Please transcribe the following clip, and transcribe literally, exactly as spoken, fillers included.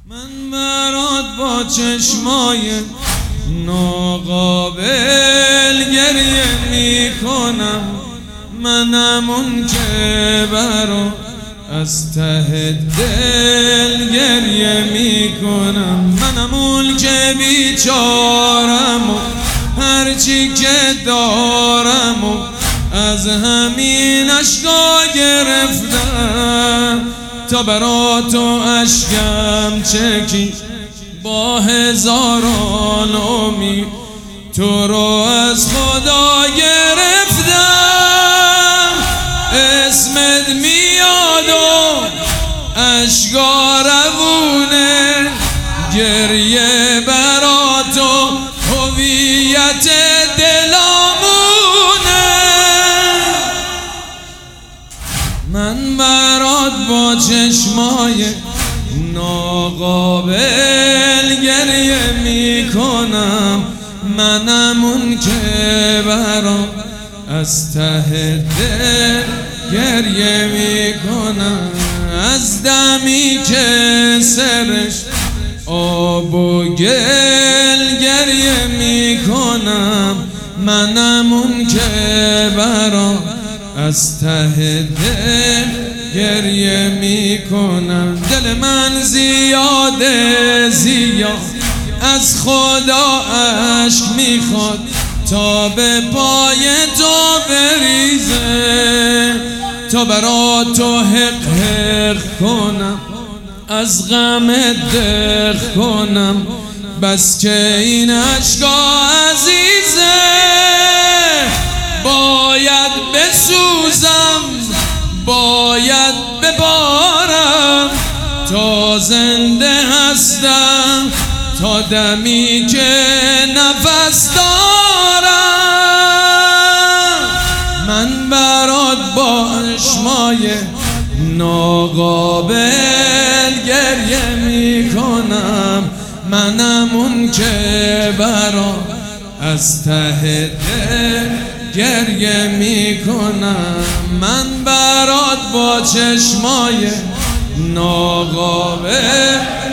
من برات با چشمای ناقابل گریه میکنم، منم اون که برات از ته دل گریه میکنم، منم اون که بیچارم و هرچی که دارم و از همین اشکا گرفتم تا برا تو اشکم چکی با هزاران امید تو رو از خدا گرفتم. اسمت میاد و اشکا روونه، گریه برا تو هویت دلامونه. من برات با چشمای ناقابل گریه میکنم، منم اون که برات از ته دل گریه میکنم. از دمی که سرش آب و گل گریه میکنم، منم اون که برات از ته دل گریه میکنم. دل من زیاده زیاد از خدا عشق میخواد تا به پای تو بریزه، تا برا تو حق حق کنم از غم دق کنم، بس که این عشقا عزیزه. باید بسوزم باید ببارم تا زنده هستم، تا دمی که نفس دارم. من برات با چشمای ناقابل گریه میکنم، منم اون که برات از ته دل گریه میکنم. من برات با چشمای ناقابل